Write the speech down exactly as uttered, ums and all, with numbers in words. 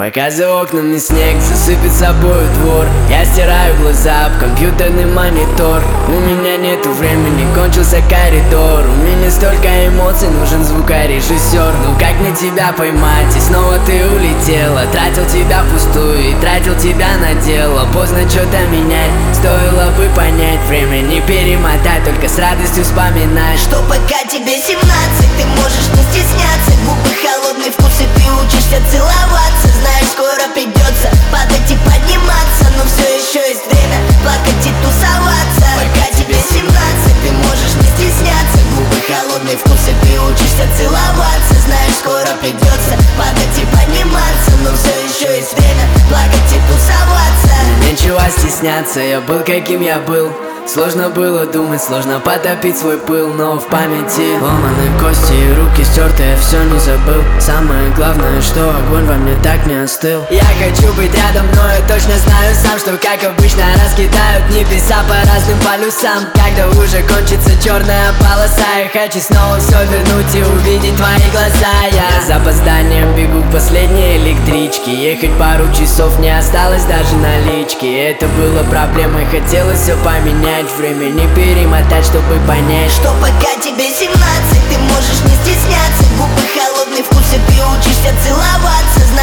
Пока за окнами снег засыпет собой двор, я стираю глаза об компьютерный монитор. У меня нету времени, кончился коридор. У меня столько эмоций, нужен звукорежиссер. Ну как мне тебя поймать, и снова ты улетела. Тратил тебя впустую и тратил тебя на дело. Поздно что-то менять, стоило бы понять. Время не перемотать, только с радостью вспоминать, что пока тебе семнадцать, ты можешь не стесняться. Губы холодный вкус, и ты учишься целоваться. Знаешь, скоро придется падать и подниматься, но все еще есть время плакать и тусоваться. Пока тебе семнадцать, ты можешь не стесняться. Губы холодный вкус, и ты учишься целоваться. Знаешь, скоро придется падать и подниматься, но все еще есть время плакать и тусоваться. Нечего стесняться, я был каким я был. Сложно было думать, сложно потопить свой пыл. Но в памяти ломаные кости и руки стерты, я все не забыл. Самое главное, что огонь во мне так не остыл. Я хочу быть рядом, но я точно знаю сам, что как обычно раскидают небеса по разным полюсам. Когда уже кончится черная полоса, я хочу снова все вернуть и увидеть твои глаза. Я с запозданием бегу к последней электричке. Ехать пару часов, не осталось даже налички. Это было проблемой, хотелось все поменять. Время не перемотать, чтобы понять, что пока тебе семнадцать, ты можешь не стесняться. Губы холодный вкус, и ты учишься целоваться.